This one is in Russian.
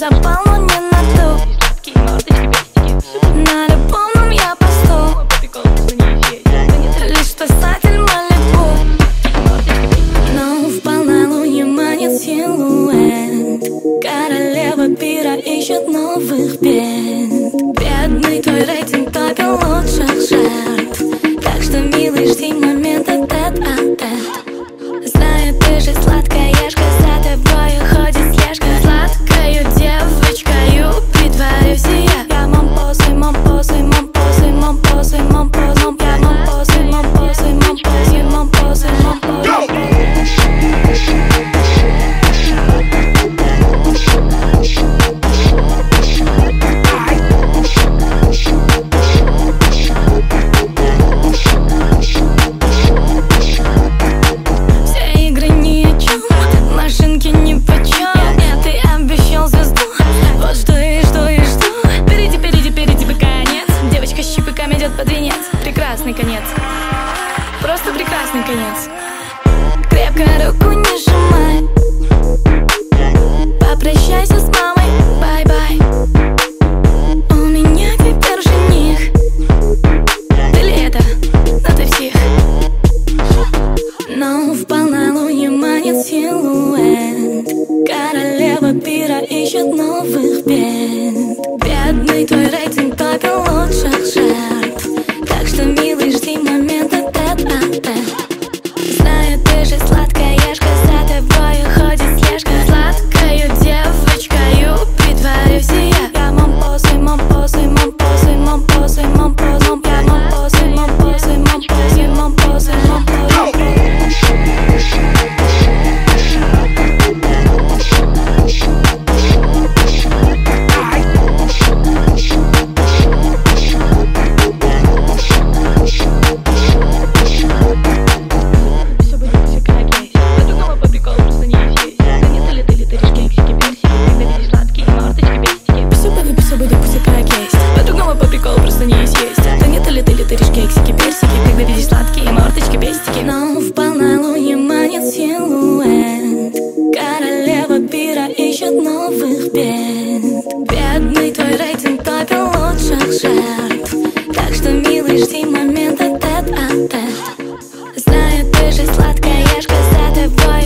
запал, но не на ту. На любовном я посту. Лишь спасатель Малибу. Но в полнолуние манит силуэт. Королева пира ищет новых бед. Бедный твой рейтинг топил лучших жертв. Так что, милый, жди момента тет-а-тет. Знаю, ты же сладкоежка, за тобой ходит слежка. Сладкою девочкою притворюсь и я. Я мампосы, мампосы, мампосы, мампосы, мампосы. Я мампосы, мампосы, мампосы, мампосы, мампосы. Под венец, прекрасный конец. Просто прекрасный конец. Крепко руку не сжимай. Попрощайся с мамой, бай-бай. У меня теперь жених. Ты ли это? Ну ты псих. Но в полнолуние манит силуэт. Королева пира ищет новых бед. Бедный твой рейтинг топил лучших жертв. Так что, милый, жди момента тет-а-тет. Знаю, ты же сладкоежка, за тобой ходит слежка. Сладкою девочкою притворюсь и я. Я мампосы, мампосы, мампосы, мампосы, мампосы. Я мампосы, мампосы, мампосы, мампосы, мампосы. Но в полнолуние манит силуэт. Королева пира ищет новых бед. Бедный твой рейтинг топил лучших жертв. Так что, милый, жди момента тет-а-тет. Знаю, ты же сладкоежка, за тобой